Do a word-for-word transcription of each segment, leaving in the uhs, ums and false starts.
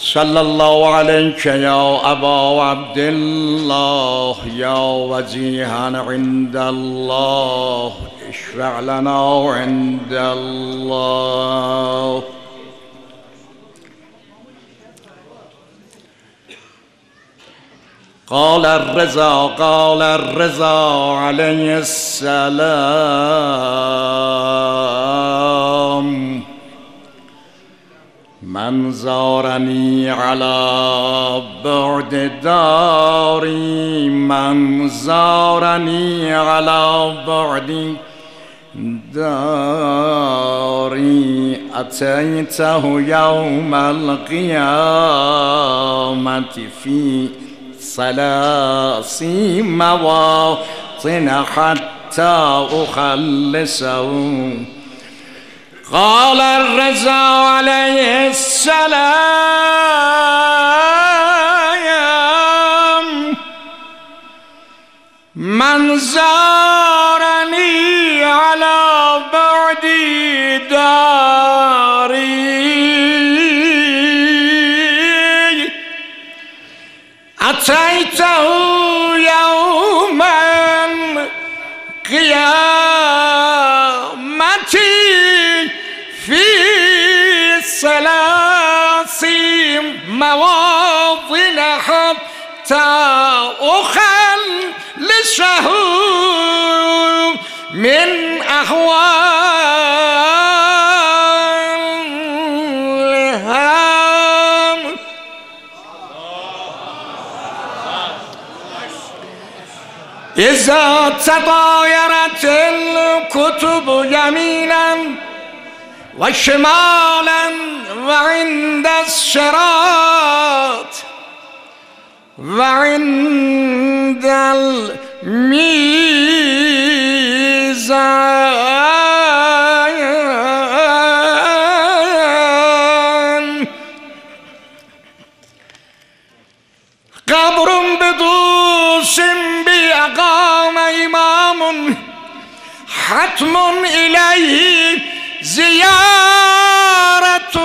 صلى الله عليك يا أبا عبد الله يا وجيها عند الله اشفع لنا عند الله. قال الرضا قال الرضا عليه السلام من زارني على بعد داري من زارني على بعد داري أتيته يوم القيامة في ثلاثي مواطن حتى أخلصه. قال الرضا عليه السلام من زارني على بعد داري أتيته يوم القيامة في ثلاث مواطن حتى أخلصه من أحوالها. إذا تطايرت الكتب يمينا وشمالا وعند الصراط وعند الميزان قبر بدوس بأقام إمام حتم إليه زيارة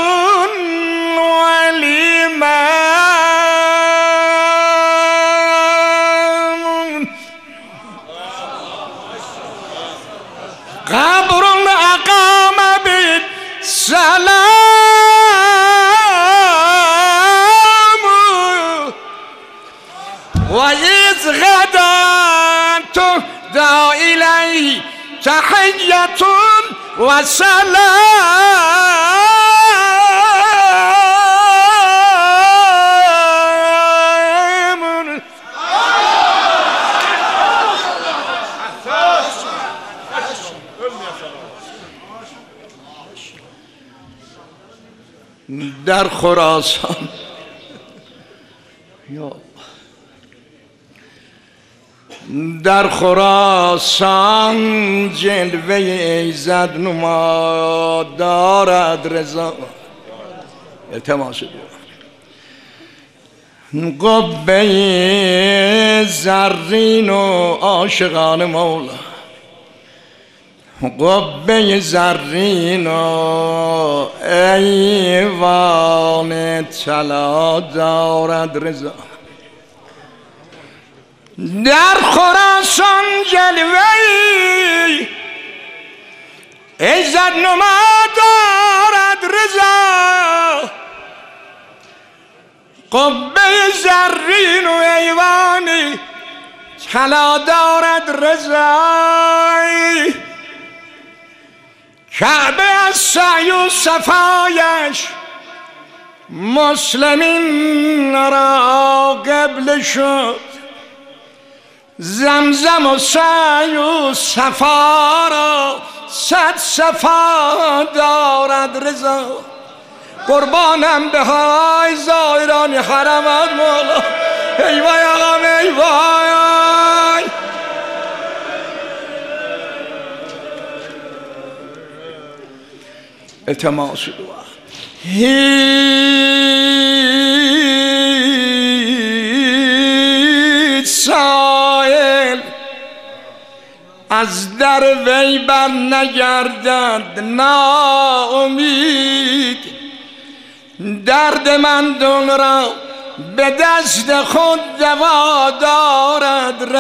والإمام قبر أقام بالسلام وإذ غدا تهدى إليه تحية وسلام. در خراسان در خراسان جلوه ایزد نما دارد رضا. التماس قبه زرین و عاشقان مولا قبه زرین و ایوان طلا دارد رضا. در خراسان جلوه‌ای عزت نما دارد رضا قبه زرین و ایوانی طلا دارد رضا. کعبه از سعی و صفایش مسلمین را قبل شد زمزم و سعی و صفا را صد صفا دارد رضا. قربانم به های زائران حرمت مولا. ای وای آقام ای وای. التماس دعا. هیچ سائل از در وی بر نگردد ناامید درد من دل را به دست خود دوا دارد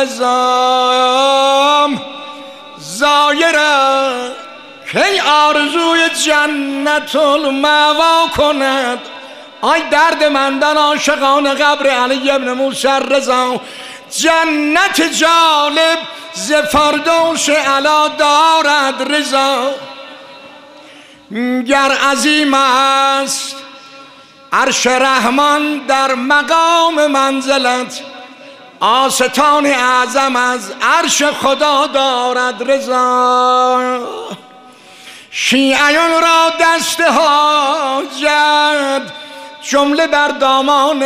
رضام زایره کی آرزوی جنت المأوا کند. آی درد من در عاشقان قبر علی ابن موسی رضا جنت جالب ز فردوس اعلی دارد رضا. گر عظیم است عرش رحمان در مقام منزلت آستان اعظم از عرش خدا دارد رضا. شیعیان را دست حاجت جمله بر دامان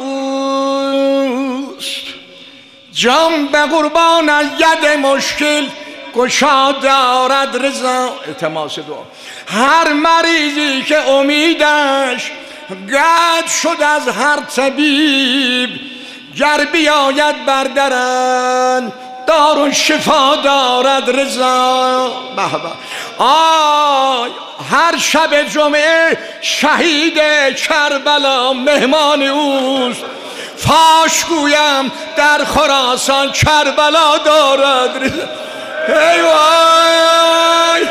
اوست جان به قربان ید مشکل گشا دارد رضا. التماس دعا. هر مریضی که امیدش قطع شد از هر طبیب گر بیاید بر درن دار شفا دارد رضا. بابا آی هر شب جمعه شهید کربلا مهمان اوست فاش گویم در خراسان کربلا دارد رضا. ای وای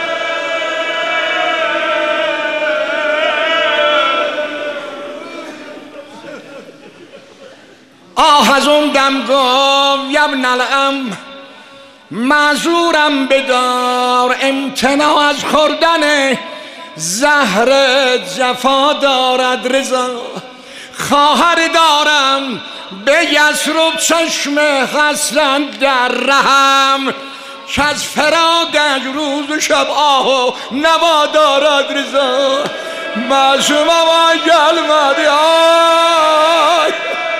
آه از اون دم گفت یبن الام معذورم بدار امتناع از خوردن زهر جفا دارد رضا. خواهر دارم به یسرب چشم حسن در رحم که از فرادش روز و شب آه و نوا دارد رضا. معصوم آقای گلمدی آی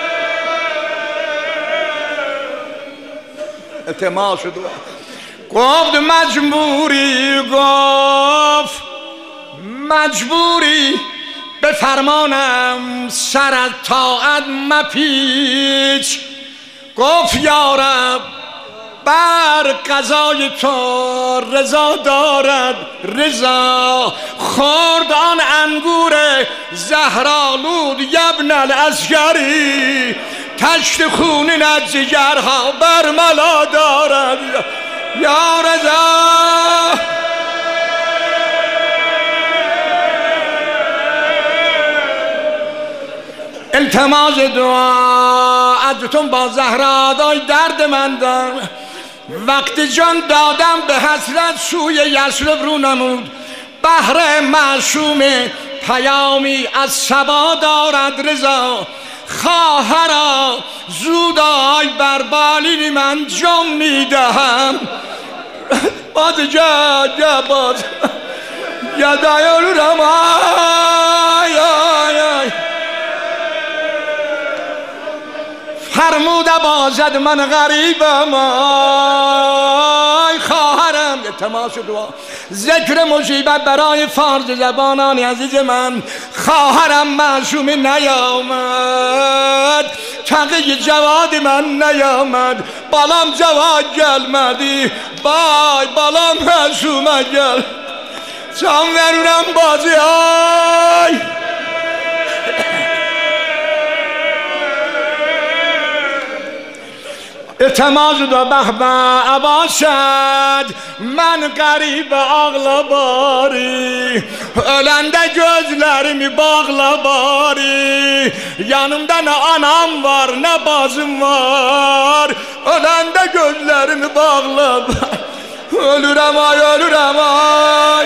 التماس دعا. گفت مجبوری گفت مجبوری به فرمانم سر از طاعت مپیچ. گفت یارب بر قضای تو رضا دارد رضا. خورد آن انگور زهرآلود یبن العسکری تشت خون از جگرها برملا دارد یا رضا. التماس دعا ازتون با زهرا دای درد من دارم. وقت جان دادم به حسرت سوی یثرب رو نمود بهر معصوم پیامی از صبا دارد رضا. خواهرا زود آی بر بالین من جم میدهم باز جا جا باز یدایل رم آی آی آی فرموده بازد من غریبم آی خواهرم. تماس دعا ذکر مصیبت برای فارس زبانان عزیز من. خواهرم معصوم نیامد تقی جواد من نیامد بالام جواد gelmedi بای بالام معصوم گل جان ورونم بازی آی التماس دا بهبه عباشد من غریب ağla bari ölende gözlerimi bağla bari yanımda ne anam var ne bazım var ölende gözlerimi bağla ölürem ay ölürem ay.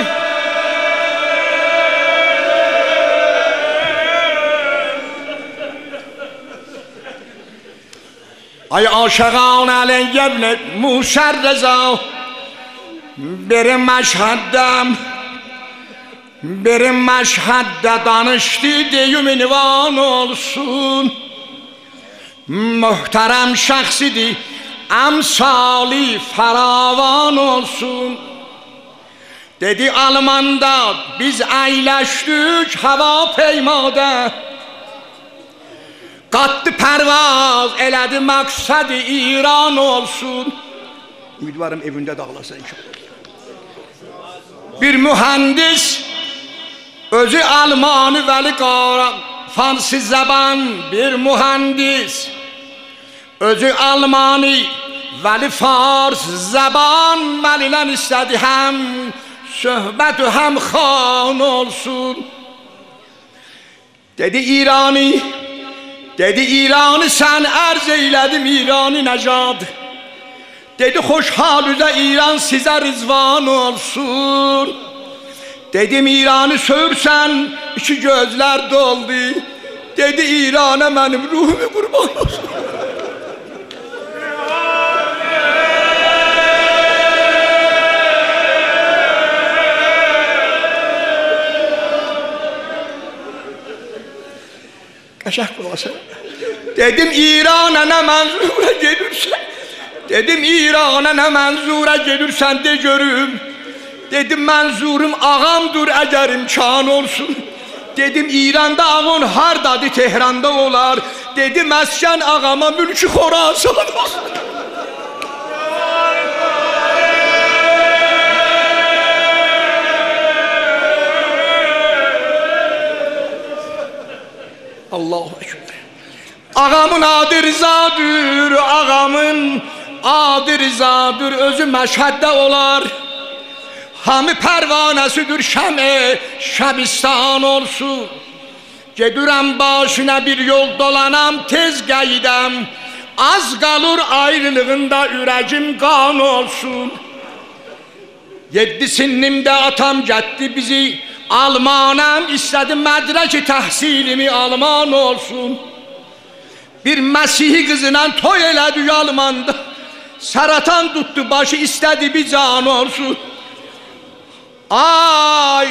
ای عاشقان علی ابن موسی رضا بریم مشهدم بریم مشهد danıştı deyim ünvan olsun muhterem şahsidir emsali faravan olsun. Dedi Almanda biz eyleştik hava peymada Qattı pervaz elədi maksad İran olsun. Ümidvarım evində dağılasa inşallah. Bir mühendis Özü Almanı Vəli Qara, Farsi zəban bir mühəndis. Özü Almanı Vəli Fars zəban Vəlilən istədi həm söhbət həm xan olsun. Dedi İranı, dedi İranı sən ərz eylədim İranı nəcad. Dedi xoşhal üzə İran sizə rizvan olsun. Dedim İranı sövürsən iki gözlər doldu. Dedi İranə mənim ruhumu qurban olsun. Qəşəng qulası. Dedim İranə nə mənzura gedirsən. Dedim İranə nə mənzura gedirsən de görüm. Dedim mənzurum ağamdır əgər imkan olsun. Dedim İranda ağın hardadır Tehranda olar. Dedim məskən ağama mülkü Xorasan olsun. Allahu Ekber. Ağamın adı Rızadır, ağamın adı Rızadır, özü Məşhəddə olar. Hamı pərvanəsidir şəmi, şəbistan olsun. Gedirəm başına bir yol dolanam, tez qeydəm. Az qalır ayrılığında ürəcim qan olsun. Yeddi sinnimdə atam getdi bizi Almanam, istədim mədrəki təhsilimi Alman olsun. Bir Məsihi qızla toy elədi Almanda. Saratan tutdu başı, istədi bir can olsun. Ay,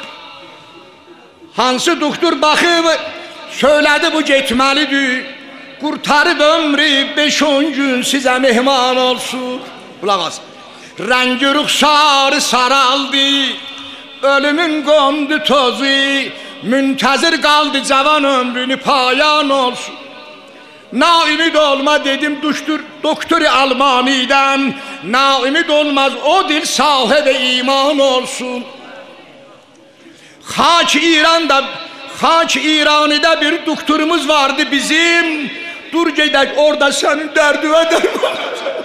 hansı doktor baxıb söylədi bu getməlidir. Qurtarıb ömrü beş on gün sizə mehman olsun. Qulaq as. Rəngi ruxsarı saraldı, ölümün qondu tozu, müntəzir qaldı cavan ömrünü payan olsun. Naümid olma dedim düşdür doktori Almaniden. Naümid olmaz o dil sahibi iman olsun. Xaç İran'da, Xaç İran'da bir doktorumuz vardı bizim. Dur gedək orada senin derdi ve derman.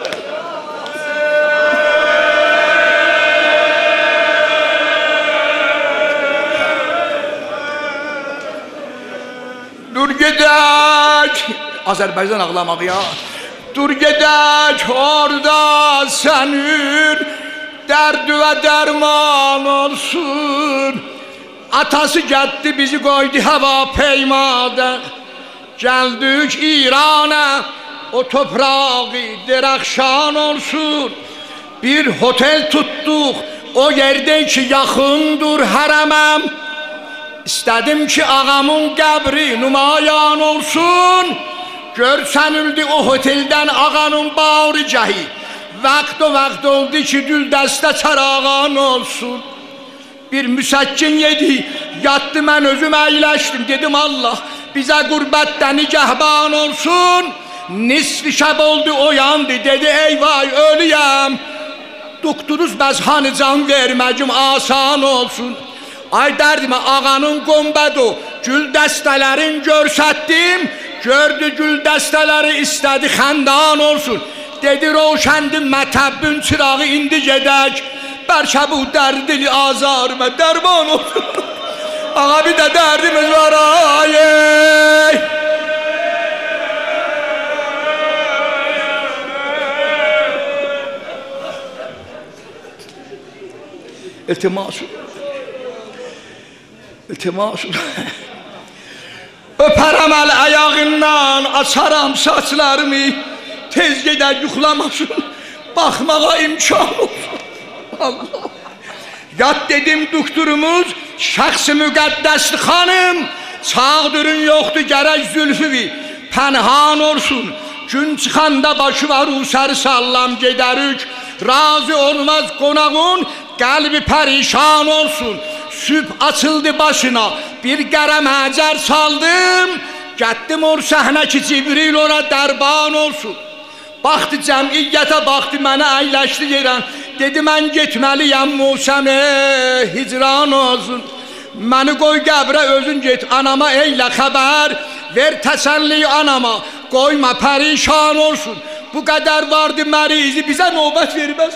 Dur gedək. Azərbaycan ağlamaq ya. Dur gedək orada sənin dərdi və dərman olsun. Atası getdi bizi qoydu hava peymada. Gəldik İrana, o toprağı dərəxşan olsun. Bir hotel tutduq, o yerdə ki yaxındır hərəməm. İstədim ki ağamın qəbri nümayan olsun. Görsənildi o oteldən ağanın bağrıcəhi. Vaxt o vaxt oldu ki gül dəstə çarağan olsun. Bir müsəkkin yedi, yatdı mən özüm əyləşdim. Dedim Allah bizə qürbətdən nigəhban olsun. Nisfi şəb oldu oyandı, dedi ey vay ölüyəm. Doktoruz bəz hani can verməcim asan olsun. Ay dərdimə ağanın qombədu, gül dəstələrin görsətdim. Gördü gül dəstələri istədi xəndan olsun. Dedi roşəndim mətəbbün çırağı indi gedək. Bəlkə bu dərdili azarımə dərman olsun. Ağa bir də dərdimiz var ay. İltimasın. İltimasın. Öpərəm əl ayağından, açaram saçlarımı. Tez gedər yuxlamasın, baxmağa imkan olsun. Allah. Yat dedim doktorumuz, şəxsi müqəddəsli xanım. Çağdırın yoxdur gərək zülfüvi, pənhan olsun. Gün çıxanda başı var usarı sallam gedərik. Razı olmaz qonağın, qəlbi pərişan olsun. Süb açıldı başına, bir qərəm həcər saldım. Gətdim or səhnə ki Cibril ora dərban olsun. Baxdı cəmiyyətə, baxdı mənə əyləşdi yerən. Dedi mən getməliyəm Musəmə hicran olsun. Məni qoy qəbrə özün get, anama eylə xəbər. Ver təsəlli anama, qoyma pərişan olsun. Bu qədər vardı mərizi, bizə növbət verməz.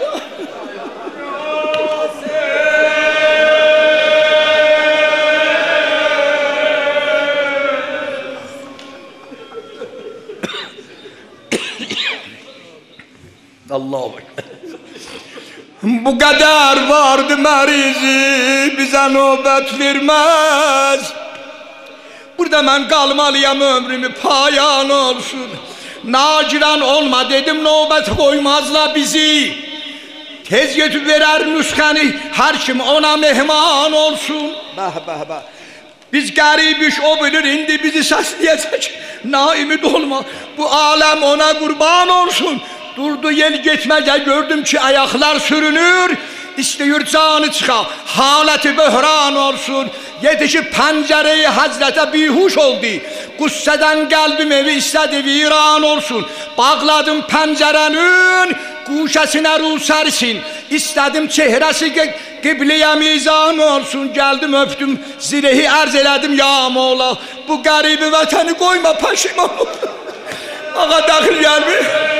Allahu Ekber. Bu qədər vardı mərizi, bizə növbət verməz. Burada mən qalmalıyam, ömrümü payan olsun. Naciran olma dedim, növbət qoymazlar bizi. Tez getib verər nüsxəni, hər kim ona mehman olsun. Bəh, bəh, bəh. Biz qəribiş, o bilir, indi bizi səsləyəcək. Naimid olma, bu aləm ona qurban olsun. Durdu yel getməcə, gördüm ki ayaqlar sürünür. İstəyir canı çıxa, haləti böhran olsun. Yetişib pəncərəyi Həzrətə bihuş oldu. Qüssədən qəlbim evi istədi viran olsun. Bağladım pəncərənin quşəsinə rusərsin. İstədim çehrəsi qibliyə mizan olsun. Gəldim öpdüm zirehi ərz elədim ya Mola. Bu qəribi vətəni qoyma pəşiman olsun. Ağa daxil gəlmir.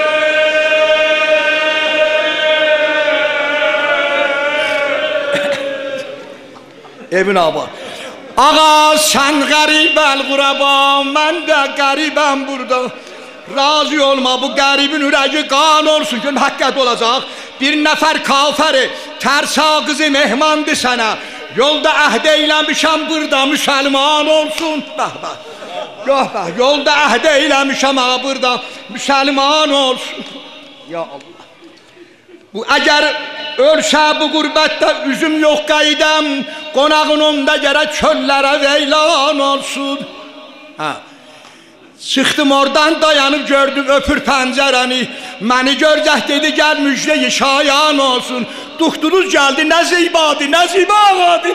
Emin abi. Ağa sen garibəl quraba, mən də qəribəm burada. Razı olma, bu qəribin ürəyi qan olsun ki, həqiqət olacaq. Bir nəfər kafəri, tərsa qızı mehmandı sənə. Yolda əhd eyləmişəm burada, müsəlman olsun. Bəh, bəh. Yox, bəh, yolda əhd eyləmişəm ağa burada, müsəlman olsun. Ya Allah. Bu əgər ölsə bu qürbətdə üzüm yox qaydəm, qonağın onda gərək çöllərə veylan olsun. Hə. Çıxdım oradan dayanıb gördüm öpür pəncərəni. Məni görcək dedi gəl müjdeyi şayan olsun. Duxtunuz gəldi nə zibadı, nə ziba ağadı.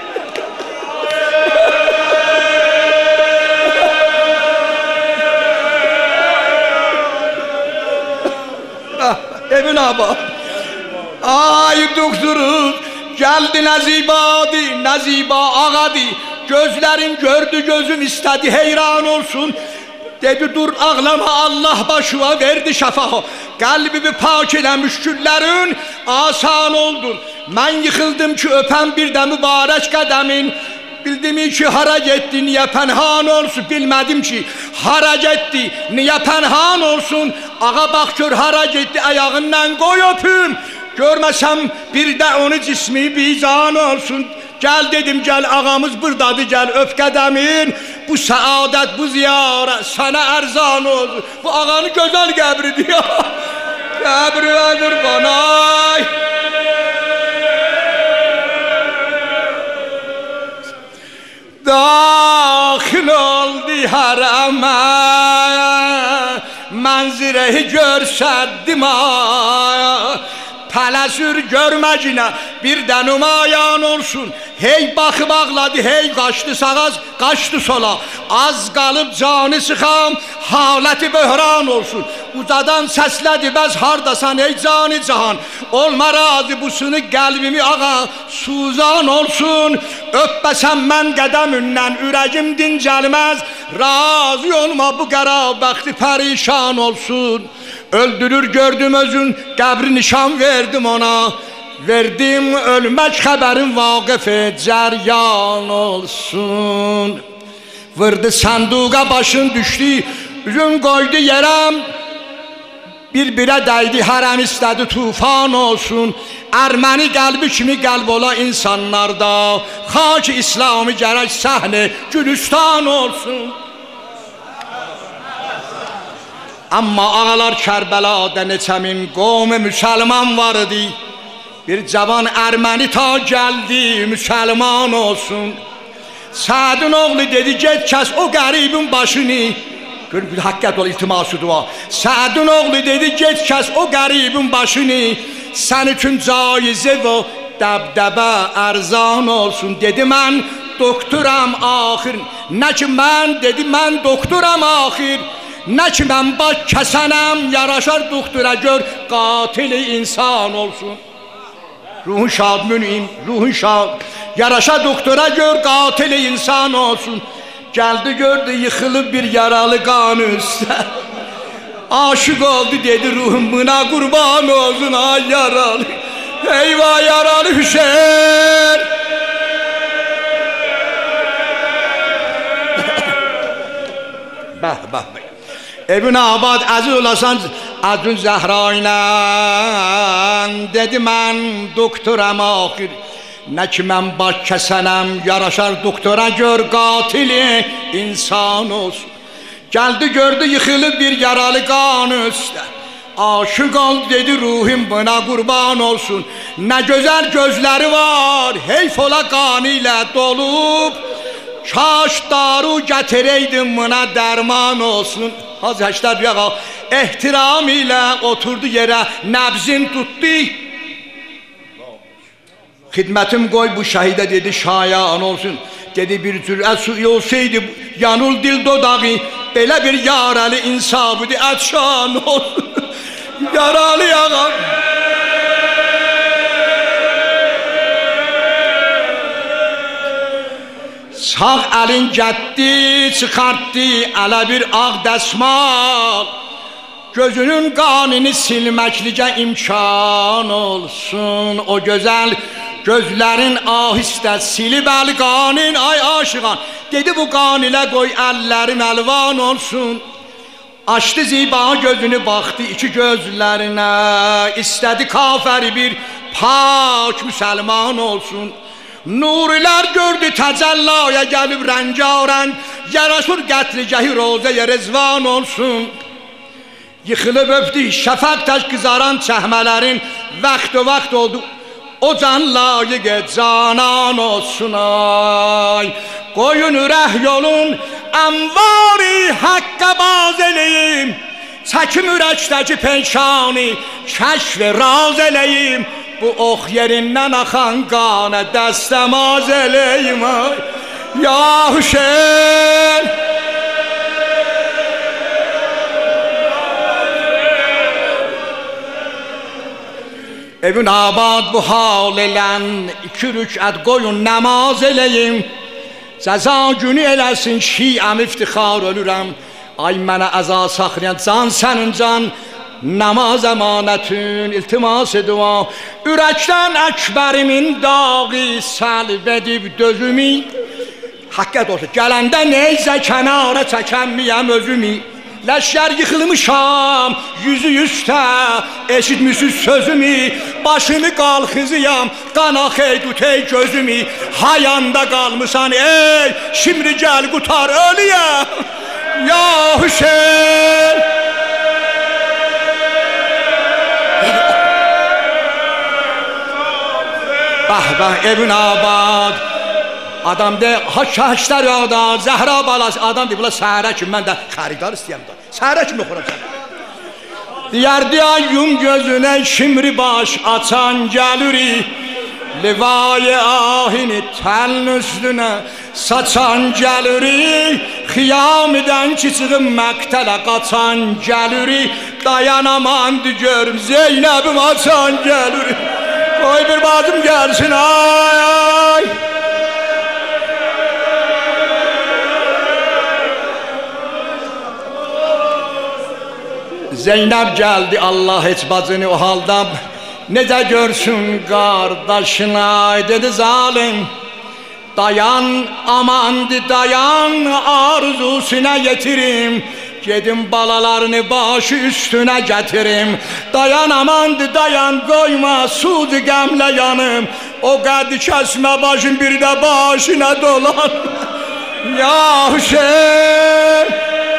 Emin abi. Ay doktoruz, gəldi nəzibadı, nəziba ağadı. Gözlərin gördü gözüm istədi heyran olsun. Dedi dur ağlama Allah başıva verdi şəfaha. Qəlbimi pak eləmiş küllərin asan oldur. Mən yıxıldım ki öpən bir də mübarək qədəmin. Bildim ki hara getdi, niyə pənhan olsun. Bilmədim ki hara getdi, niyə pənhan olsun. Ağa bax gör hara getdi, ayağından qoy öpüm. Görməsəm bir də onu cismi bizan olsun. Gəl dedim gəl ağamız buradadır, gəl öp qədəmin. Bu səadət, bu ziyarət sənə ərzan olsun. Bu ağanın gözəl qəbridir ya. Qəbri vədir qanay. Daxil oldu hərəmə, mənzirəyi görsəddim ay. Tələsir görməcinə bir də nümayan olsun. Hey baxıb ağladı, hey qaçdı sağa, qaçdı sola. Az qalıb canı sıxam, haləti böhran olsun. Ucadan səslədi bəz hardasan ey canı cahan. Olma razı bu sınıq qəlbimi ağa, suzan olsun. Öpbəsəm mən qədəmündən ürəgim dincəlməz. Razı olma bu qəra bəxti pərişan olsun. Öldürür gördüm özün, qəbri nişan verdim ona. Verdim ölmək xəbərin vaqif cəryan olsun. Vırdı sanduqa başın düşdü, üzün qoydu yerəm. Bir-birə dəydi hərəm istədi tufan olsun. Erməni qəlbi kimi qəlb ola insanlarda. Xaki İslamı gərək səhni Gülüstan olsun. Amma ağalar Kərbəlada neçə min qovmi müsəlman var idi. Bir cavan erməni ta gəldi müsəlman olsun. Sədin oğlu dedi get kəs o qəribin başını. Görün bir haqqət ol iltiması dua. Sədin oğlu dedi get kəs o qəribin başını. Sən üçün caizə və dəbdəbə ərzan olsun. Dedi mən doktoram axir. Nə ki mən dedi mən doktoram axir. Nə ki mən baş kəsənəm, yaraşar doktora gör, qatili insan olsun. Ruhun şad münim, ruhun şad. Yaraşa doktora gör, katil insan olsun. Geldi gördü yıkılıp bir yaralı kan üstte. Aşık oldu dedi ruhum buna kurban olsun ay yaralı. Eyvah yaralı Hüseyin. Bah bah bah. Evine abad aziz olasan Adın Zəhra ilə dedi mən doktoram axir. Nə ki mən baş kəsənəm yaraşar doktora gör qatili insan olsun. Geldi gördü yıkılıp bir yaralı kan üstte. Aşık oldu dedi ruhum buna kurban olsun. Ne güzel gözleri var heyf ola kanıyla dolup. Kaş daru getireydim buna derman olsun. Hazretler ya ehtiram ile oturdu yere nebzin tuttu. Hidmetim koy bu şehide dedi şayan olsun. Dedi bir cürət suyu olsaydı yanul dil dodağı belə bir yaralı insabıdı ətşan olsun. Yaralı yağa. Sağ elin getdi çıkarttı ələ bir ağ dəsmal. Gözünün kanını silməklicə imkan olsun. O güzel gözlerin ahiste silib əl qanin ay aşıqan. Dedi bu qan ilə qoy əllərim əlvan olsun. Açdı ziba gözünü baxdı iki gözlerine. İstedi kafir bir pak müsəlman olsun. Nurilər gördü təcəllaya gəlib rəngarən. Yaraşır qətligəhi rozəyə rezvan olsun. Yıxılıb öpdü şəfəq tək qızaran çəhmələrin. Vaxt o vaxt oldu o can layiq canan olsun ay. Qoyun ürək yolun ənvari haqqa baz eləyim. Çəkim ürəkdəki peşani kəşf raz eləyim. Bu ox yerindən axan qana dəstəmaz eləyim ay. Ya Hüseyin. Evin abad bu hal elən iki rükət qoyun namaz eləyim. Cəza günü eləsin şiəm iftixar ölürəm. Ay mənə əza saxlayan can sənin can. Namaz əmanətin iltimas dua. Ürəkdən əkbərimin dağı səlb edib dözümü. Haqqət olsun gələndə neyzə kənara çəkənmiyəm özümü. Leşker yıkılmışam yüzü üstə. Eşitmişsiniz sözümü. Başımı qalxızıyam qana xey qutey gözümü. Hayanda qalmışsan ey şimdi gel qutar ölüyə. Ya Hüseyin. Bah bah evin abad. Adam de haşhaşlar yağda Zəhra balası adam de bula səhərə kimi mən də xəridar istəyəm da. Səhərə kimi oxuram sənə. Diyərdi ay yum gözünə şimri baş açan gəlüri. Livayı ahini təlin üstünə saçan gəlüri. Xiyamidən ki çıxım məqtələ qaçan gəlüri. Dayanamandı görüm Zeynəbim açan gəlüri. Qoy bir bacım gəlsin ay ay. Zeynep geldi Allah heç bacını o halda. Necə görsün qardaşına dedi zalim. Dayan amandı dayan arzusuna getirim. Gedim balalarını başı üstüne getirim. Dayan amandı dayan koyma sudu qəmlə yanım. O qədi kəsmə başın bir də başına dolan. Ya Hüseyin.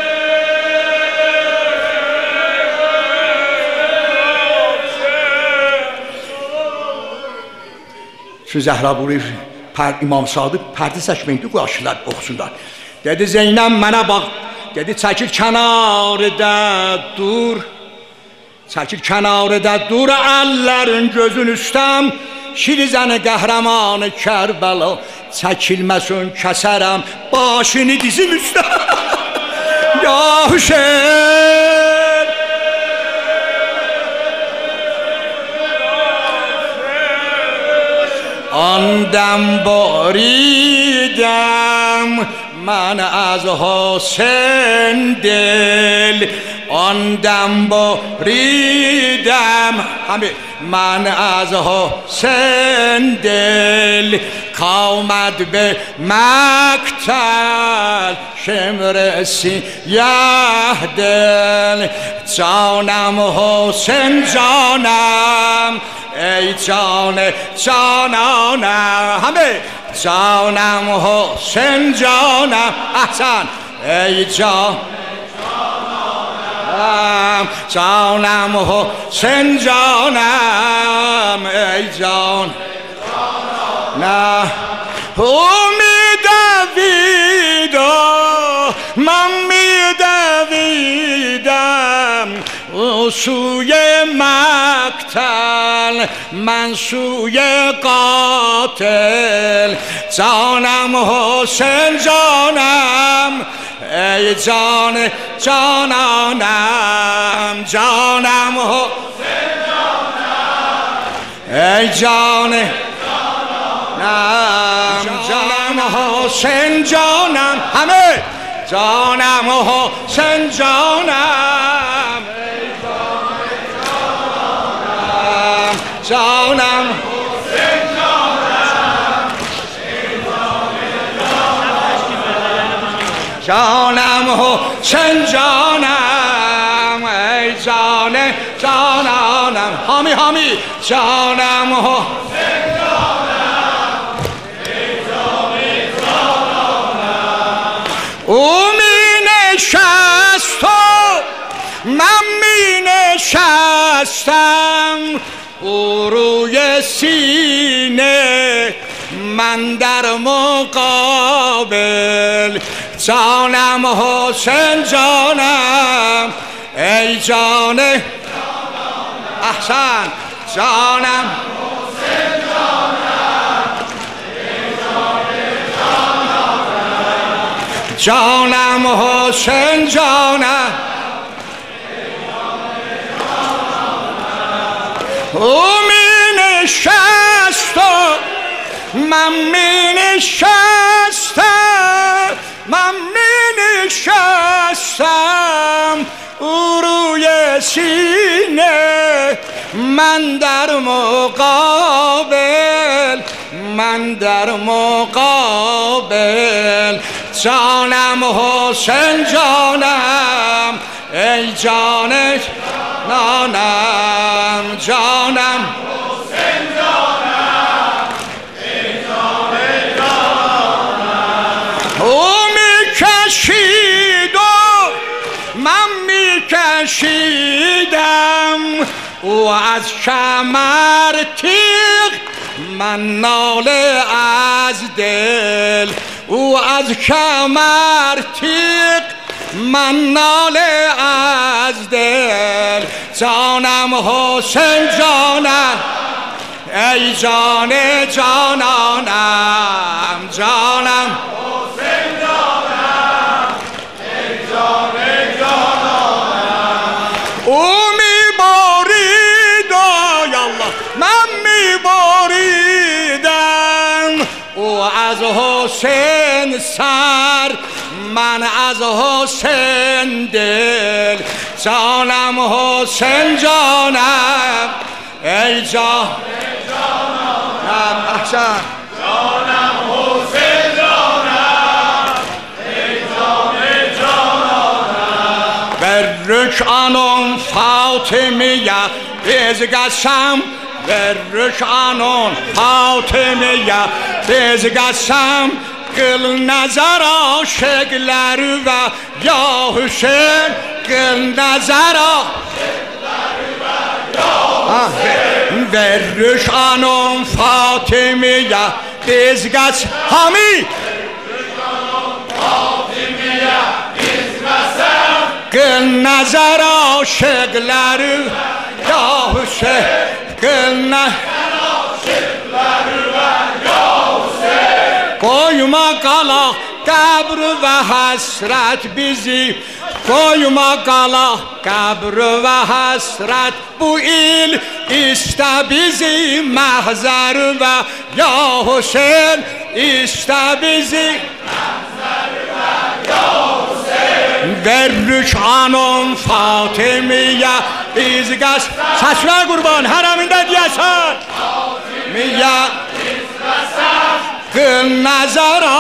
Şu Zəhra buyurur, İmam Sadık pərdi çəkməkdir, qoşular oxusunlar. Dedi Zeynəm mənə bax, dedi çəkil kənarıda dur. Çəkil kənarıda dur, əllərin gözün üstəm. Şirizəni qəhrəmanı Kərbəla, çəkilməsin kəsərəm, başını dizim üstəm. Ya Hüseyin. آن دم باریدم من از حسین دل آن دم باریدم همه من از حسین دل کامد به مقتل شمر سیاه دل جانم حسین جانم ای جان جانانم همه جانم حسین جانم احسن ای جان جانم حسین جانم ای جان نه میدوید من میدویدم سوی مقتل من سوی قاتل جانم حسین جانم ای جان جانانم جانم حسین جانم ای جان جانم حسین جانم همه جانم حسین جانم ای جان جانم حسین جانم حسین جانم ای جان جانانم حامی حامی جانم حسین جانم ای جان جانانم او می نشست و من می نشستم او روی سینه من در مقابل جانم حسین جانم ای جان احسن جانم حسین جانم ای جان جانم حسین جانم او می نشست و من می نشستم من می نشستم او روی سینه من در مقابل من در مقابل جانم حسین جانم ای جان جانم جانم حسین جانم ای جان جانم او می کشید و من می کشیدم او از کمر تیغ من ناله از دل او از کمر تیغ من ناله از دل جانم حسین جانم ای جان جانانم جانم حسین جانم ای جان جانانم او میبارید یا الله من میباریدم او از حسین سر من از حسین دل جانم حسین جانم ای جان جانم احسن جانم حسین جانم ای جان جانم برک آنون فاطمیه بزگشم برک آنون فاطمیه بزگشم قل نظر عاشقlar و یا حسین قل نظر عاشقlar و یا حسین verruş anam Fatimiye dizgaç hami verruş anam Fatimiye dizgaçam قل نظر عاشقlar یا حسین قل نظر عاشقlar و یا حسین koyma kalak قبر و حسرت بیزی koyma qala qəbr və həsrət bu il istə bizi məhzər və ya Hüseyn istə bizi məhzər və ya Hüseyn verrük anın Fatimiyə biz qəs səslə qurban hərəmində deyəsən Fatimiyə biz qəsəf qıl nəzərə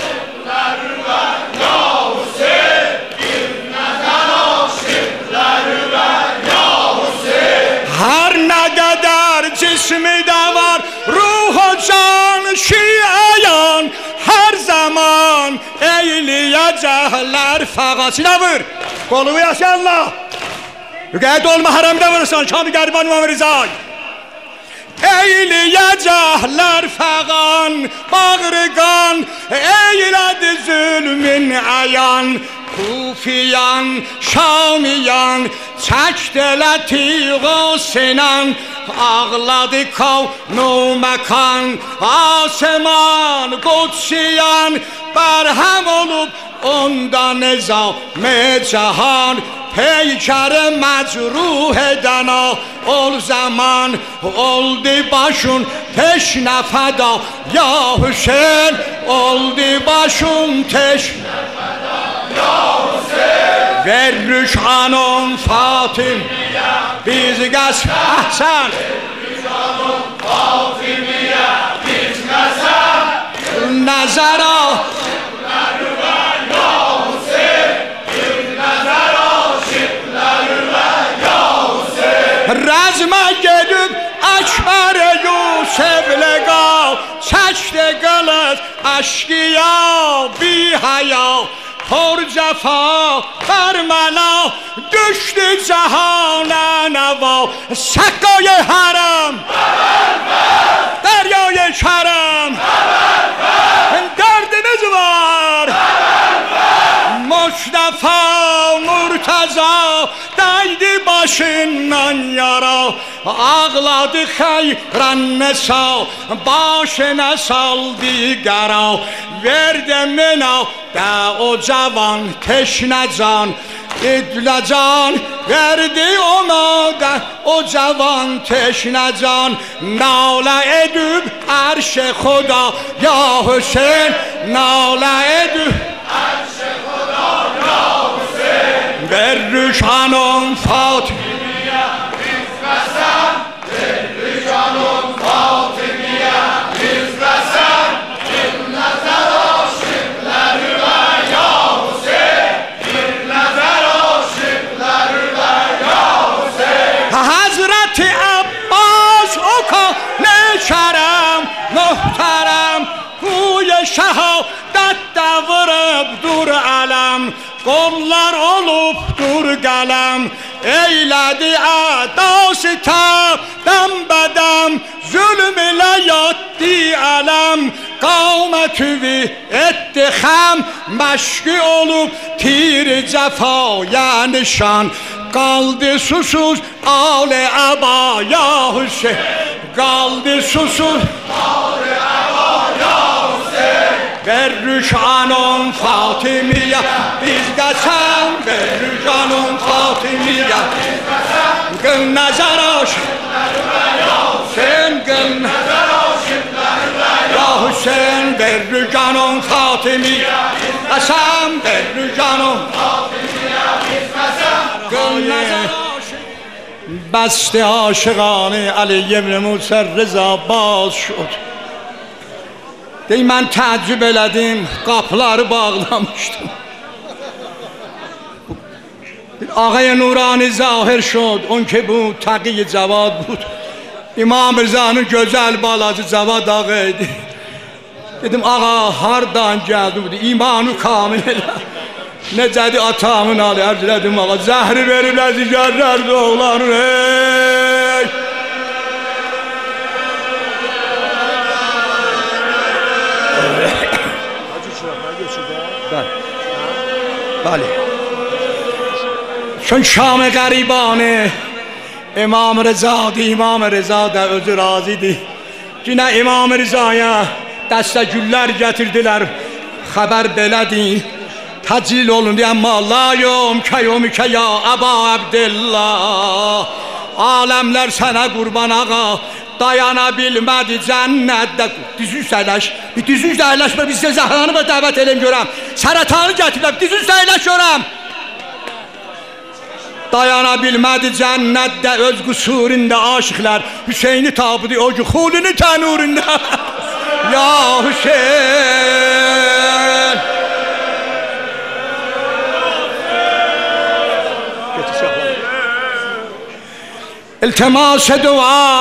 Her ne kadar cismi de var ruh o can şiyan her zaman eyleyecekler fakat silah vur kolu yaşa Allah yüqəyət olma haremde vurursan Şam-ı Gərban İmam Rızay eyleyecekler fəqan bağrı qan eylədi zulmün ayan Kufiyan, Şamiyan, çəkdələ tiğo sinan Ağladı kavnu məkan, asman, qudsiyan Bərhəm olub onda nizam-ı cahan Peykəri məcruh edəna ol zaman Oldu başın teşnə fəda Ya Hüseyin oldu başın teşnə fəda Ya Hüseyin verrük anın Fatimiyə biz qəs əhsən verrük anın Fatimiyə biz qəsəm nəzərə Razma gedib Akbar Yusuf ləqa çəkdi qılız aşqiya bi haya Por cəfa bərməla düşdü cahana nəva Səqqayı hərəm dəryayı kərəm dərdimiz var Mustafa Murtaza daydı başından yara Ağladı xeyran nesa başına saldı qara Verdi mina da o cavan teşnə can İdlə can verdi ona da o cavan teşnə can Nalə edib arş-ı Xuda ya Hüseyin Nalə edib arş-ı Xuda ya Hüseyin Verrük anın Fatimiyə biz qəsəm Verrük anın Fatimiyə biz qəsəm Bir nəzər aşıqları və ya Hüseyin Bir nəzər aşıqları və ya Hüseyin Hazreti Abbas oka ne kərəm Muhterem Huy-i şəhadətdə vırıb dur ələm Qollar olubdur qələm Eylədi ədası təbdən bədəm Zülm ilə yatdi ələm Qamətüvi etdi xəm Məşqi olub tir cəfaya nişan Qaldı susuz al-i əba ya Hüseyin Qaldı susuz al-i əba ya Hüseyin Verrük anın Fatimiyə biz qəsəm Verrük anın Fatimiyə biz qəsəm Qıl nəzər aşıqları və ya Hüseyin Qıl nəzər aşıqları və ya Hüseyin Verrük anın Fatimiyə biz qəsəm Verrük anın Fatimiyə biz qəsəm Qıl nəzər aşıqları Bəsti aşıqanı Ali ibn Musa Rıza baz şud Deyim mən təəccüb elədim, qapıları bağlamışdım. Ağaya Nurani zahir şud, on ki bu təqi Cavad bud. İmam Rıza'nın gözəl balacı Cavad ağa idi. Dedim ağa hardan gəldi bu, imanı kamil elə. Necədir atamın alı, ərz elədim ağa, zəhri veriblər zigərlər doğulanır, ey! بله چون شام غریبانه امام رضا دی امام رضا da özü razı idi. Yine İmam Rıza'ya dəstə güllər gətirdilər. xəbər belədir. Təcil olun deyəm mallayım kəyum kə ya Əba Abdillah. Aləmlər sənə qurban ağa, dayana bilmədi cənnətdə. Düz üstə əyləş, bir düz üstə əyləşmə, biz sizə Zəhranı və dəvət eləyim görəm. Sərətanı gətirəm, düz üstə əyləş görəm. Dayana bilmədi cənnətdə öz qüsurində aşıqlar. Hüseyni tabıdı o ki xulunu tənurində. Ya Hüseyin. İltimas dua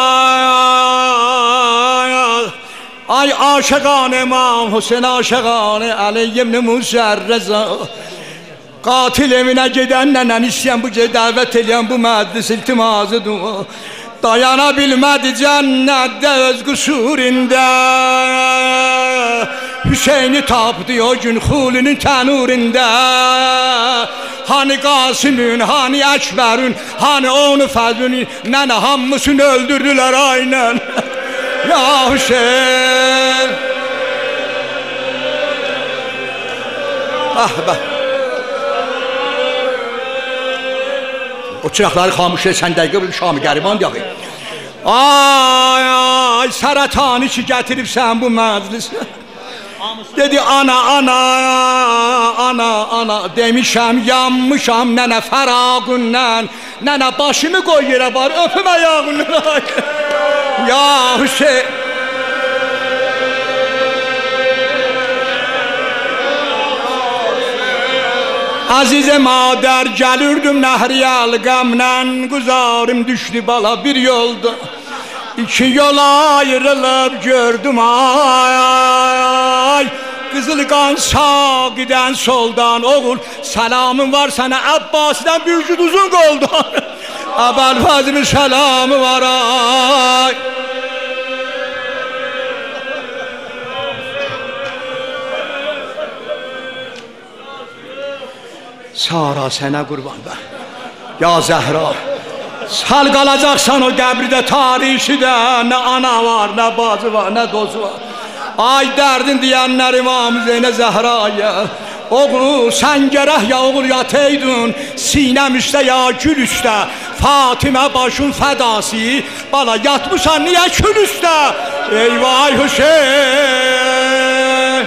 ay aşıqan İmam Hüseyin aşıqan Ali ibn Musa Rəza. Qatil evinə gedən nənən istəyən bu gecə dəvət eləyən bu məclis iltiması dua. Dayana bilmədi cənnətdə öz qüsurində. Hüseyni tapdı o gün xulunun tənurində. Hani Qasımın, hani Əkbərün, hani onu Fəzlün, nənə hamısını öldürdülər aynen. Ya Hüseyin. Ah be. O çıraqları xamış etsən dəqiqə bir Şam-ı Qəriban deyək. Ay ay sərətanı ki gətiribsən bu məclisə. Dedi ana ana ana ana demişəm yanmışam nənə fərağından. Nənə başımı qoy yerə var öpüm ayağından. Ya Hüseyin. Azize madər gəlirdim nəhriyal qəmlə. Quzarım düşdü bala bir yolda. İki yola ayrılıb gördüm ay ay. Qızıl qan sağ gidən soldan. Oğul səlamın var sənə Abbasidən bir vücud uzun qoldan. Əbəlfəzimin səlamı var ay. Sara sənə qurban da. Ya Zəhra. Sal qalacaqsan o qəbridə tarixidə. Nə ana var, nə bacı var, nə dozu var. Ay dərdin deyənlər İmam Hüseynə Zəhraya. Oğul sən gərək ya oğul yateydun. Sinəm üstə ya gül üstə. Fatimə başın fədası. Bala yatmışsan niyə kül üstə? Eyvay Hüseyin.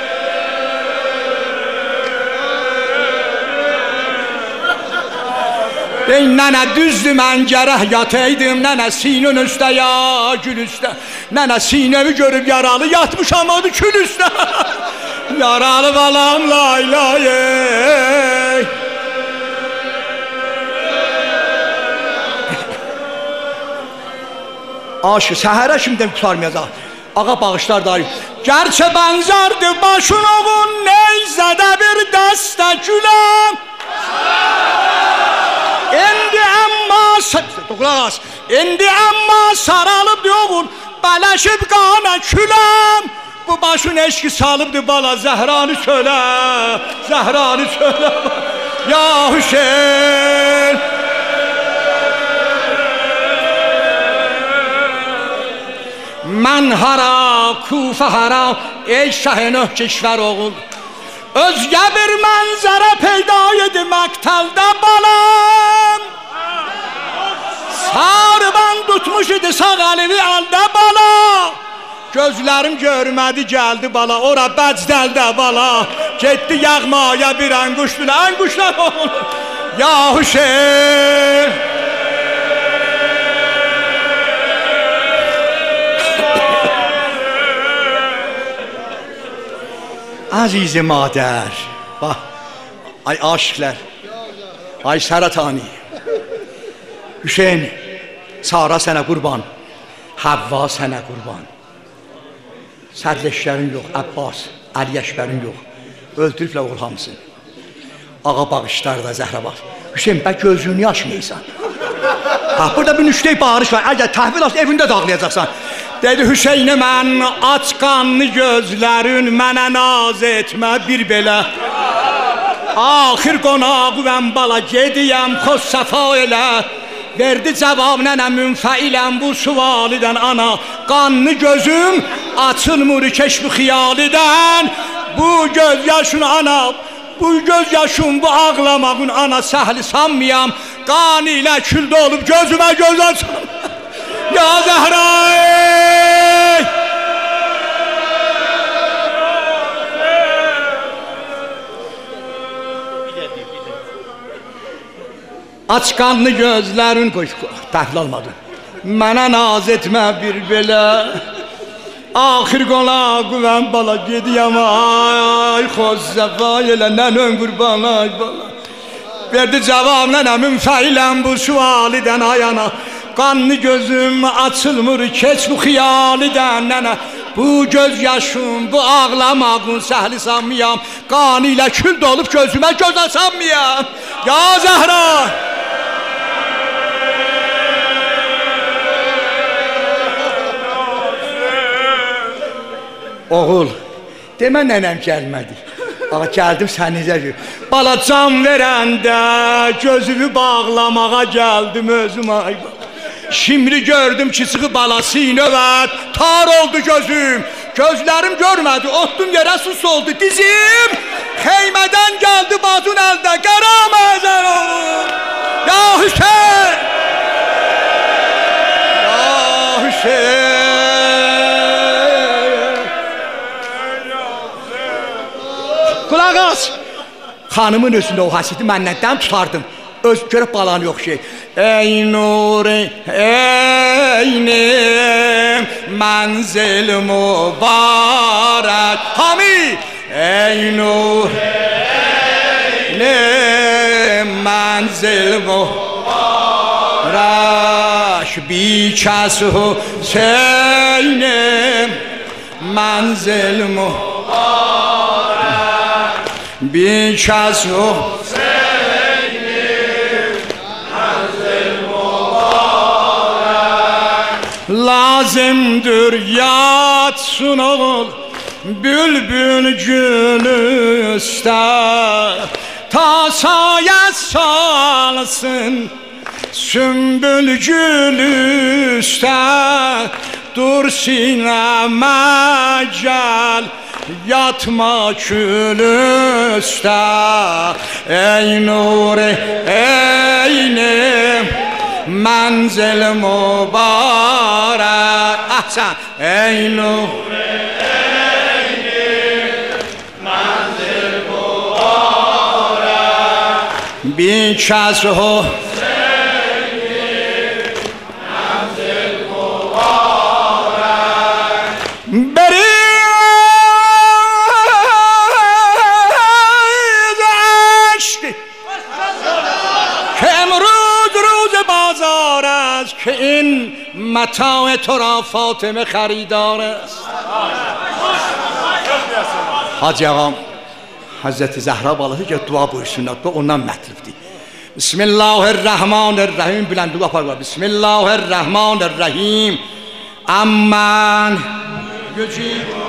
Ey nənə düzdür mən gərək yataydım. Nənə sinün üstə ya gül üstə. Nənə sinəmi görüb yaralı yatmışam odu kül üstə. Yaralı balam lay lay ey. Aşı səhərə şimdən tutarmayacaq. Ağa bağışlar dayı. Gerçi benzerdi başın oğun neyzədə bir dəstə güləm. İndi amma Douglas, indi amma sarılıbdı oğul, bələşib qana küləm. Bu başın eşki salıbdı bala, Zəhranı söyle, Zəhranı söyle. Ya Hüseyin. Mən hara, Kufə hara, ey şəhənöh keşvər oğul. Özgə bir mənzərə peyda yedi məktəldə balam. Sarıban tutmuş idi sağ əlini əldə bala. Gözlərim görmədi gəldi bala, ora bəcdəldə bala. Getdi yağmaya bir ənguşdur, ənguşlar oğul. Ya Hüseyin. Aziz madər, bax, ay aşıqlər, ay Sərətani, Hüseyin, Sara sənə qurban, Həvva sənə qurban. Sərleşlərin yox, Əbbas, Əli Əkbərin yox, öldürüblər oğul hamısın. Ağa bağışlar da Zəhra bax, Hüseyin, bə gözünü açmayırsan. Bax, burada bir nüştəy bağırış var, əgər təhvil açsa evində dağlayacaqsan. Dedi Hüseyin'e mən aç qanlı gözlərin mənə naz etmə bir belə. Axir qonağı mən bala gediyəm xoş səfa elə. Verdi cavab nənə münfəiləm bu sualidən ana. Qanlı gözüm açılmır keşfi xiyalidən. bu göz yaşın ana, bu göz yaşın bu ağlamağın ana səhli sanmayam. Qan ilə küldə olub gözümə göz açın. Ya Zəhra ey! Aç qanlı gözlərin qoy, təhlil olmadı. Mənə naz etmə bir belə. Axir qola quvəm bala gediyəm ay. Xoş zəfa elə nənön qurban ay bala. Verdi cavab nənəmin fəylən bu sualidən ayana. Qanlı gözüm açılmır keç bu xiyalidən nənə. Bu göz yaşım bu ağlamağın səhli sanmayam. Qan ilə kül dolub gözümə göz açanmayam. Ya Zəhra! Oğul, demə nənəm gəlmədi. Ağa gəldim sən necə gör. Bala can verəndə gözümü bağlamağa gəldim özüm ay. Şimdi gördüm ki çığı balası növət, tar oldu gözüm. Gözlərim görmədi, otdum yerə sus oldu dizim. Xeymədən gəldi bazun əldə, qara məzər olur. Ya Hüseyin! Ya Hüseyin! Kulaq as! Xanımın özündə o hasidi məndən tutardım. Öz görüb balanı yox şey. Ey nuri, eynim, mənzil mübarək. Hami! Ey nuri, eynim, mənzil mübarək. Bir kəs Hüseynim, mənzil mübarək. Bir kəs Hüseynim, lazımdır yatsın oğul bülbül gül üstə, ta sayə salsın sümbül gül üstə. Dur sinəmə gəl yatma kül üstə. Ey nuri eynim, mənzil mübarək. Əhsən. Ey nuri eynim, mənzil mübarək. Bir kəs Hüseynim, mənzil mübarək. Beriz aşk امروز روز بازار است که این متاع تو را فاطمه خریدار است. Hacı ağam Hazreti Zəhra balası ki dua buyursunlar, bu ondan mətlubdir. Bismillahirrahmanirrahim bilən dua var. Bismillahirrahmanirrahim. Amman yücib